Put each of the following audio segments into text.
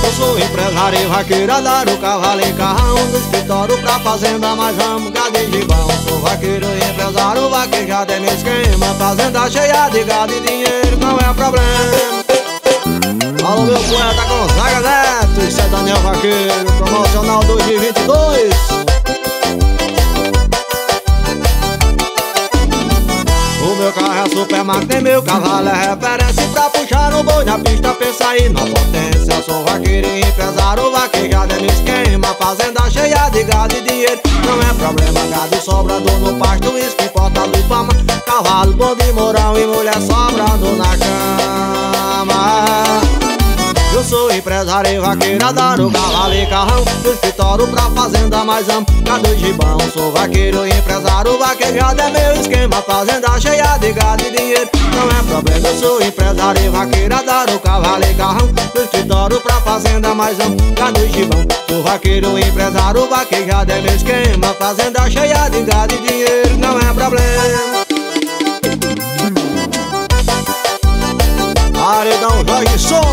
Eu sou empresário e vaqueiro, adoro cavalo e carrão, do escritório pra fazenda, mas amo gado e gibão. Sou vaqueiro e empresário, vaquejado é meu esquema, fazenda cheia de gado e dinheiro não é problema. Alô meu poeta Gonzaga Neto, isso é Daniel Vaqueiro, promocional 2022. O meu carro é super máquina e meu cavalo é referência pra puxar um boi na pista, pensa aí na potência. Sou vaqueiro e empresário, vaquejado é meu esquema, fazenda cheia de gado e dinheiro não é problema. Gado sobrando no pasto, isso que importa do fama, cavalo bom de moral e mulher sobrando na cama. Eu sou empresário e vaqueiro, adoro cavalo e carrão, do escritório pra fazenda, mas amo gado e gibão. Sou vaqueiro e empresário, vaquejado é meu esquema, fazenda cheia de gado e dinheiro não é problema. Eu sou empresário e vaqueiro, adoro cavalo e carrão, do escritório pra fazenda, mas amo gado e gibão. Sou vaqueiro e empresário, vaquejado é meu esquema, fazenda cheia de gado e dinheiro não é problema. Paredão Jorge Som.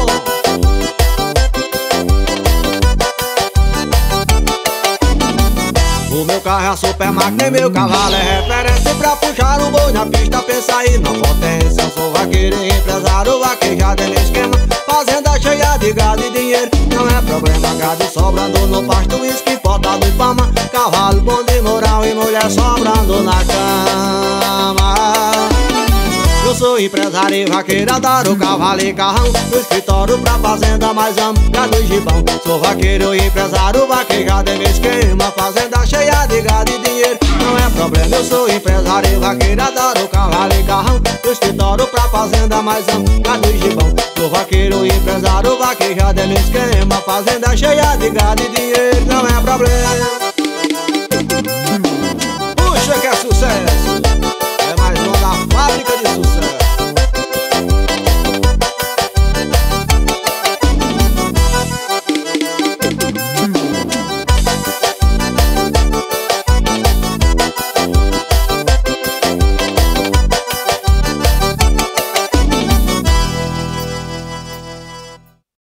O meu carro é a super máquina e meu cavalo é referência pra puxar um boi na pista, pensa aí na potência. Sou vaqueiro e empresário, vaquejado é meu esquema, fazenda cheia de gado e dinheiro não é problema. Gado sobrando no pasto, isso que importa do fama, cavalo bom de moral e mulher sobrando na cama. Eu sou empresário e vaqueiro, adoro cavalo e carrão, do escritório pra fazenda, mas amo gado e gibão. Sou vaqueiro e empresário, vaquejado é meu esquema, fazenda cheia de gado e dinheiro não é problema. Eu sou empresário e vaqueiro, adoro cavalo e carrão, do escritório pra fazenda, mas amo gado e gibão. Sou vaqueiro e empresário, vaquejado é meu esquema, fazenda cheia de gado e dinheiro não é problema. Puxa que é sucesso!